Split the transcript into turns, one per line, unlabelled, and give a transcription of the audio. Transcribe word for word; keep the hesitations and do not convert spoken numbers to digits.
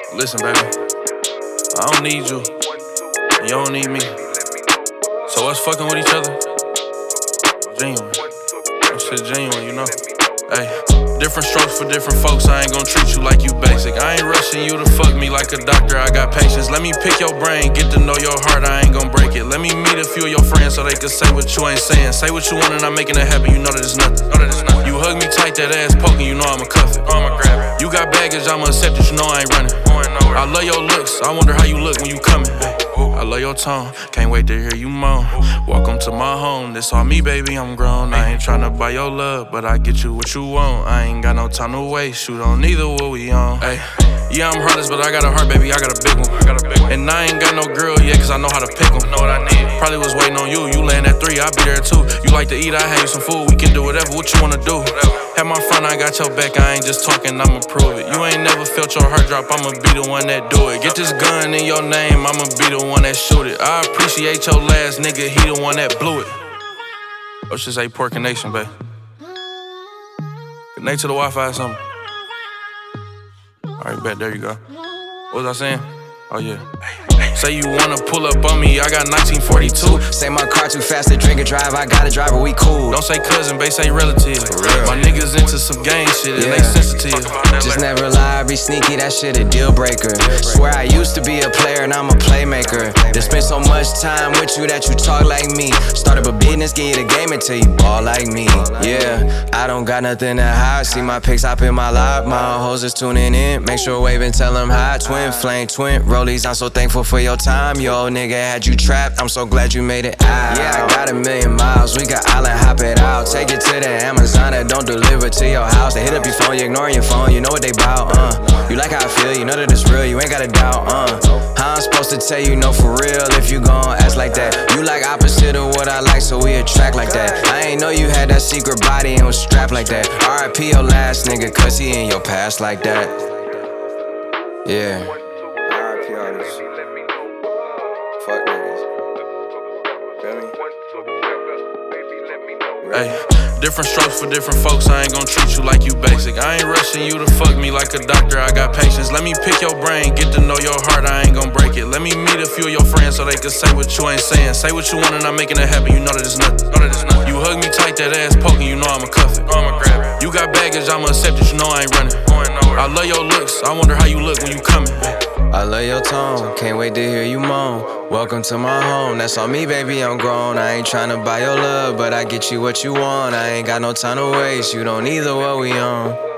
Listen, baby, I don't need you, and you don't need me. So us fucking with each other, genuine. That shit genuine, you know. Hey, different strokes for different folks. I ain't gon' treat you like you basic. I ain't rushing you to fuck me like a doctor. I got patience. Let me pick your brain, get to know your heart. I ain't gon' break it. Let me meet a few of your friends so they can say what you ain't saying. Say what you want and I'm making it happen. You know that it's nothing. Know that it's nothing. You hug me tight, that ass poking. You know I'ma cuff it. I'ma grab it. You got baggage, I'ma accept it. You know I ain't running. I love your looks. I wonder how you look when you coming. I love your tone, can't wait to hear you moan. Welcome to my home, this all me, baby, I'm grown. I ain't tryna buy your love, but I get you what you want. I ain't got no time to waste, you don't neither what we on. Ay, yeah, I'm heartless, but I got a heart, baby, I got a big one. I got a big one. And I ain't got no girl yet, cause I know how to pick them. Know what I need. Probably was waiting on you, you laying at three, I'll be there too. You like to eat, I have you some food, we can do whatever, what you wanna do. Have my front, I got your back, I ain't just talking, I'ma prove it. You ain't never felt your heart drop, I'ma be the one that do it. Get this gun in your name, I'ma be the one that shoot it. I appreciate your last nigga, he the one that blew it. Let's just say Pork Nation, babe. Connect to the Wi-Fi or something. Alright, bet, there you go. What was I saying? Oh yeah. Say you wanna pull up on me, I got nineteen forty-two.
Say my car too fast to drink and drive, I got a driver, we cool.
Don't say cousin, babe, say relative. My niggas into some gang shit and
Yeah.
they sensitive.
Just never lie, be sneaky, that shit a deal breaker. Swear I used to be a player and I'm a playmaker. They spend so much time with you that you talk like me. Start up a business, give you the game until you ball like me. Yeah, I don't got nothing to hide. See my pics hop in my live, my hoes is tuning in. Make sure wave and tell them hi. Twin flame, twin rollies, I'm so thankful for your time. Yo, nigga had you trapped, I'm so glad you made it out. Yeah, I got a million miles, we got island, hop it out. Take it to the Amazon, that don't deliver to your house. They hit up your phone, you ignoring your phone, you know what they bout, uh. You like how I feel, you know that it's real, you ain't gotta doubt, uh. How I'm supposed to tell you no for real if you gon' act like that? You like opposite of what I like, so we attract like that. I ain't know you had that secret body and was strapped like that. R I P your last nigga, cause he in your past like that. Yeah. R I P all this. Fuck niggas. Feel me?
Hey, different strokes for different folks, I ain't gon' treat you like you basic. I ain't rushing you to fuck me like a doctor, I got patience. Let me pick your brain, get to know your heart, I ain't gon' break it. Let me meet a few of your friends so they can say what you ain't saying. Say what you want and I'm making it happen, you know that it's nothing. Know that it's nothing. You hug me tight, that ass poking, you know I'ma cuff it. I'ma grab it. You got baggage, I'ma accept it, you know I ain't running. I love your looks, I wonder how you look when you coming.
I love your tone, can't wait to hear you moan. Welcome to my home, that's on me, baby, I'm grown. I ain't tryna buy your love, but I get you what you want. I ain't got no time to waste, you don't either what we on.